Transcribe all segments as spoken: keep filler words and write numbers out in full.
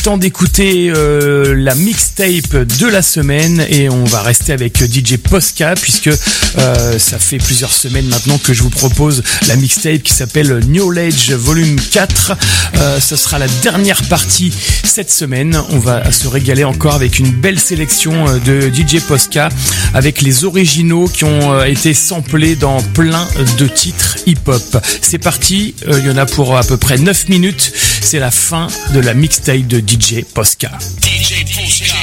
temps d'écouter euh, la mixtape de la semaine et on va rester avec D J Posca puisque euh, ça fait plusieurs semaines maintenant que je vous propose la mixtape qui s'appelle Knowledge Volume quatre. Euh, ce sera la dernière partie cette semaine. On va se régaler encore avec une belle sélection de D J Posca avec les originaux qui ont été samplés dans plein de titres hip-hop. C'est parti, euh, il y en a pour à peu près neuf minutes. C'est la fin de la mixtape de D J Posca. D J Posca.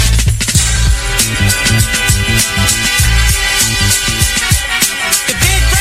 The big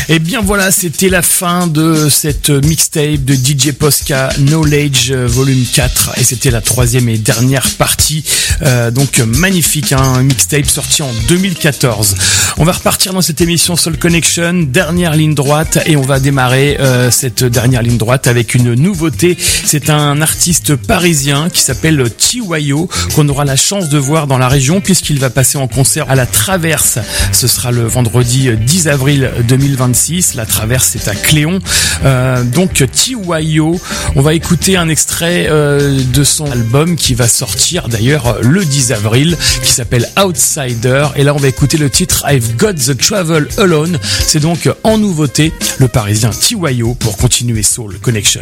Et bien voilà, c'était la fin de cette mixtape de D J Posca, Knowledge volume quatre, et c'était la troisième et dernière partie, euh, donc magnifique, hein, un mixtape sorti en deux mille quatorze. On va repartir dans cette émission Soul Connection, dernière ligne droite, et on va démarrer euh, cette dernière ligne droite avec une nouveauté. C'est un artiste parisien qui s'appelle T Y O, qu'on aura la chance de voir dans la région puisqu'il va passer en concert à la Traverse. Ce sera le vendredi dix avril deux mille vingt-six. La Traverse, c'est à Cléon. Euh, donc T Y O, on va écouter un extrait euh, de son album qui va sortir d'ailleurs le dix avril, qui s'appelle Outsider. Et là, on va écouter le titre I've Got the Travel Alone. C'est donc en nouveauté le Parisien T Y O pour continuer Soul Connection.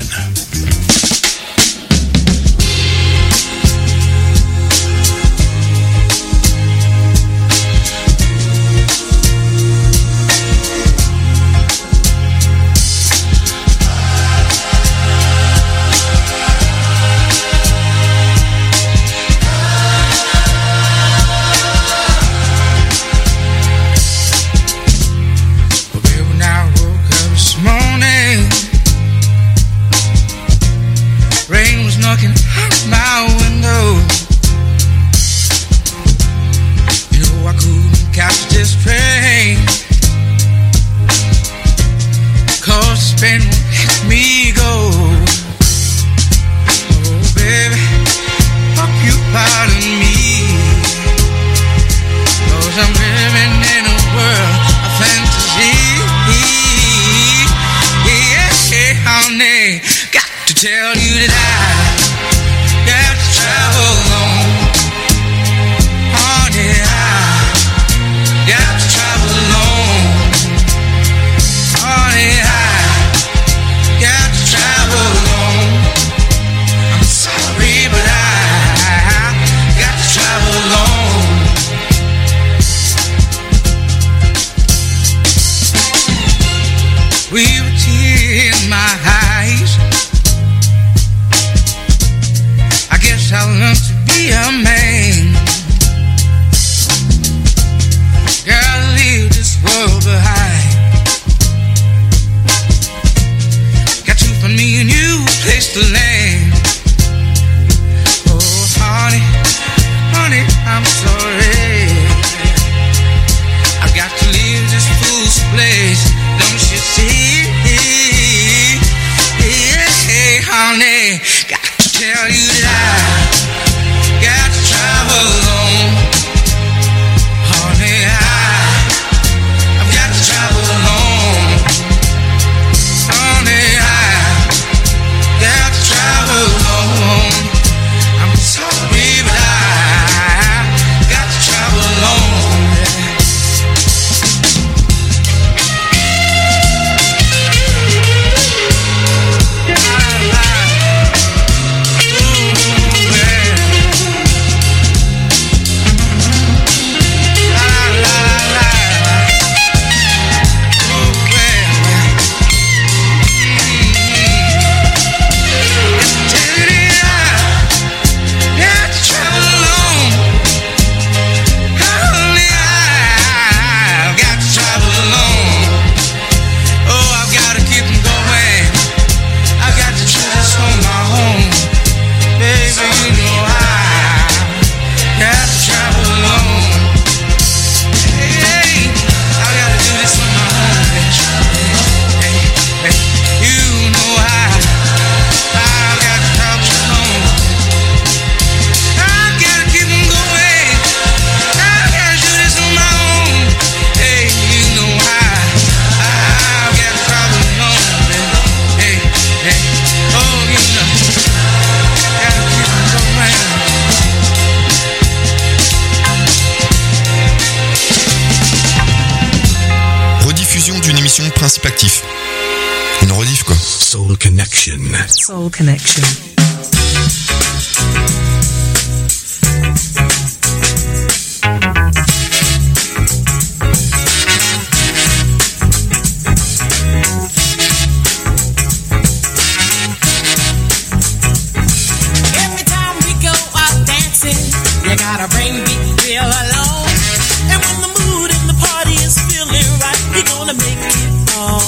Principe actif. Une rediff quoi. Soul Connection. Soul Connection. Every time we go out dancing, you gotta bring me real alone. And when the mood in the party is feeling right, you're gonna make it all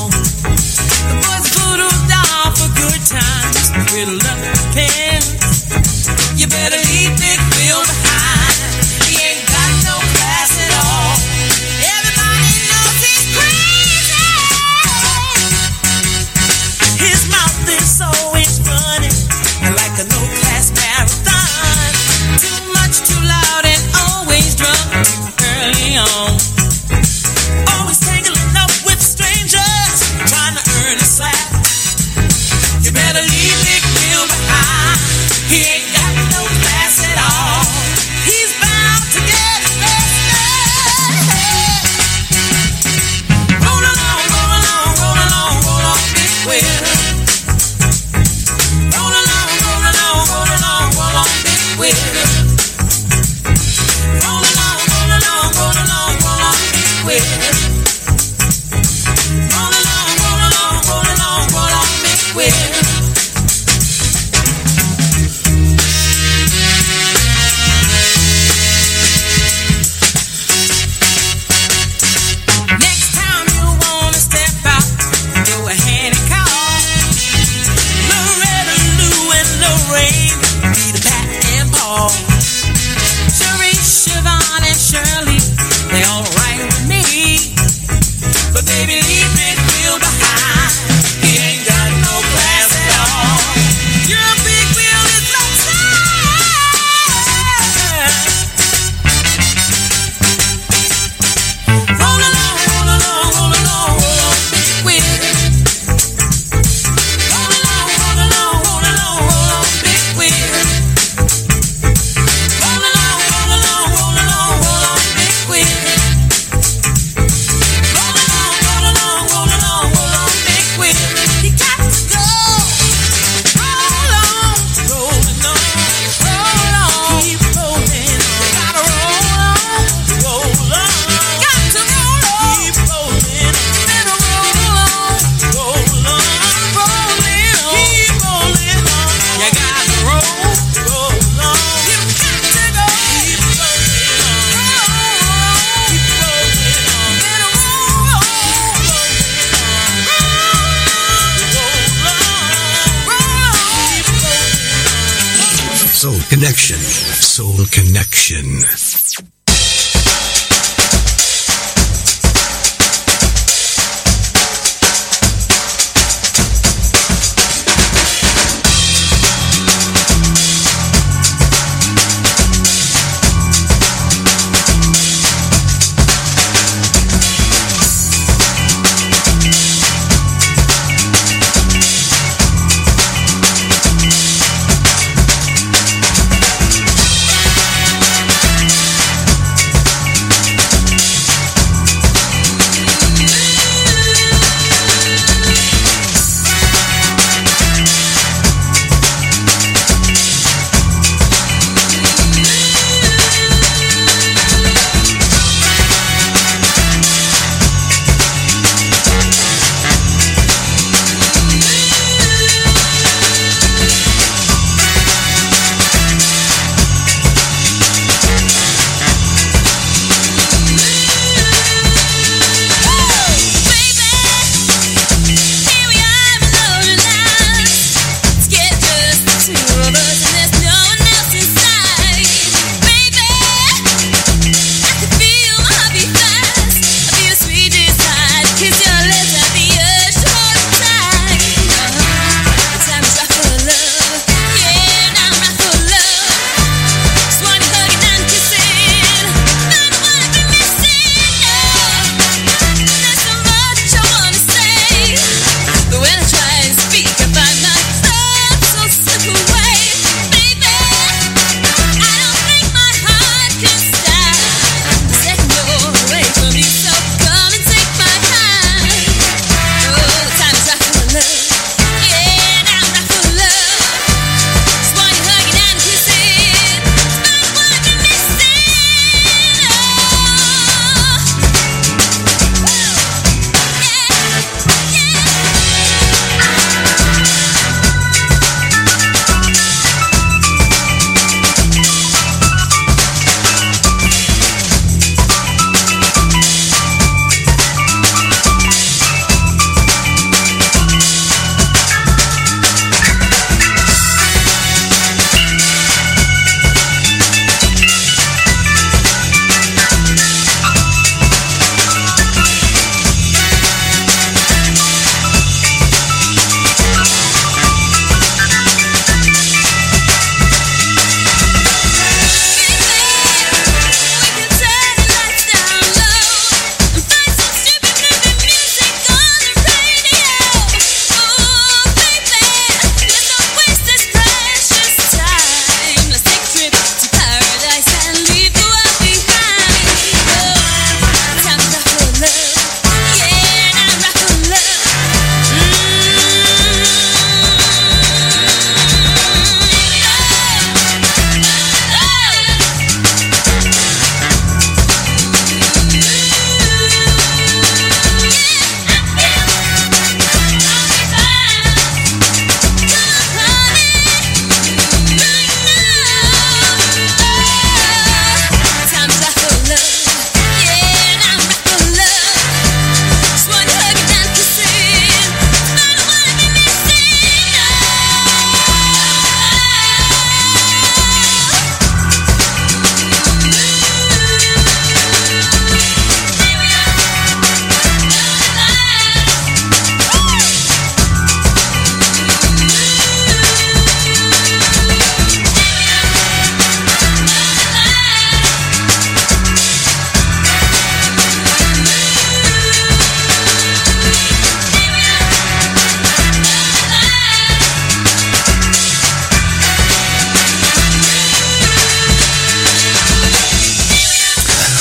Soul Connection. Soul Connection.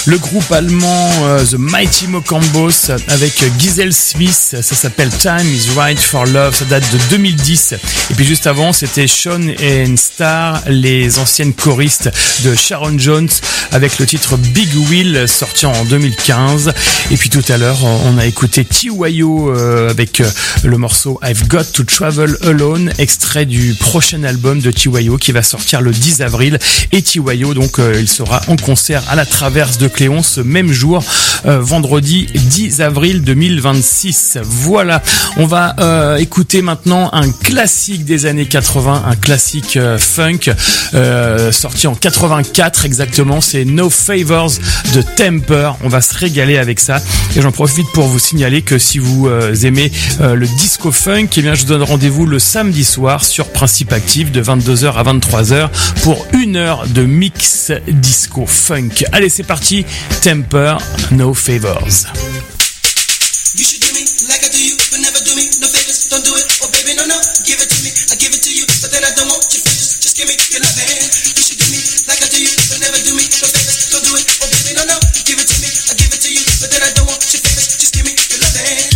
Le groupe allemand euh, The Mighty Mocambos avec Giselle Smith, ça s'appelle Time is Right for Love, ça date de deux mille dix. Et puis juste avant, c'était Sean and Star, les anciennes choristes de Sharon Jones, avec le titre Big Wheel, sorti en deux mille quinze. Et puis tout à l'heure, on a écouté T Y O euh, avec euh, le morceau I've Got to Travel Alone, extrait du prochain album de T Y O qui va sortir le dix avril. Et T Y O, donc, euh, il sera en concert à la Traverse de Cléon ce même jour, euh, vendredi dix avril deux mille vingt-six. Voilà, on va euh, écouter maintenant un classique des années quatre-vingts, un classique euh, funk, euh, sorti en quatre-vingt-quatre exactement, c'est No Favors de Temper. On va se régaler avec ça, et j'en profite pour vous signaler que si vous euh, aimez euh, le disco funk, eh bien je vous donne rendez-vous le samedi soir sur Principe Active de vingt-deux heures à vingt-trois heures pour une heure de mix disco funk. Allez, c'est parti, Temper, No Favors. You should do me like I do you, but never do me no favors. Don't do it, oh baby, no, no. Give it to me, I give it to you, but then I don't want your favors. Just give me your love hand. You should do me like I do you, but never do me no favors. Don't do it, oh baby, no, no. Give it to me, I give it to you, but then I don't want your favors. Just give me your love hand.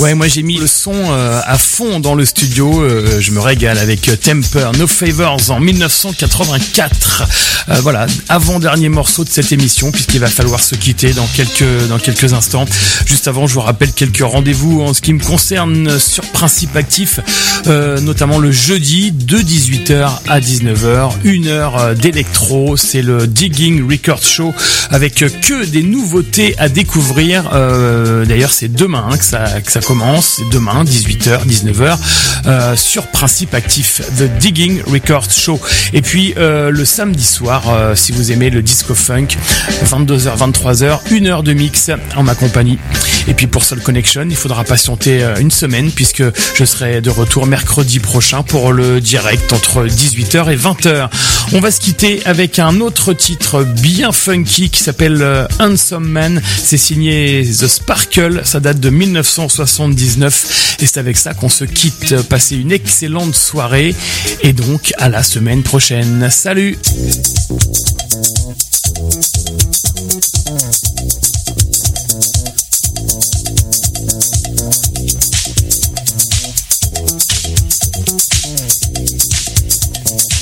Ouais, moi j'ai mis le son euh, à fond dans le studio, euh, je me régale avec Temper, No Favors en dix-neuf cent quatre-vingt-quatre. Euh, voilà, avant-dernier morceau de cette émission puisqu'il va falloir se quitter dans quelques dans quelques instants. Juste avant, je vous rappelle quelques rendez-vous en ce qui me concerne sur Principe Actif, euh, notamment le jeudi de dix-huit heures à dix-neuf heures, une heure d'électro, c'est le Digging Record Show avec que des nouveautés à découvrir. Euh, d'ailleurs, c'est demain hein, que ça que ça commence, c'est demain dix-huit heures dix-neuf heures euh, sur Principe Actif, The Digging Record Show. Et puis euh, le samedi soir, euh, si vous aimez le disco funk, vingt-deux heures vingt-trois heures, une heure de mix en ma compagnie. Et puis pour Soul Connection, il faudra patienter euh, une semaine puisque je serai de retour mercredi prochain pour le direct entre dix-huit heures et vingt heures. On va se quitter avec un autre titre bien funky qui s'appelle euh, Handsome Man. C'est signé The Sparkle, ça date de dix-neuf cent soixante-dix-neuf et c'est avec ça qu'on se quitte. Passez une excellente soirée et donc à la semaine prochaine. Salut!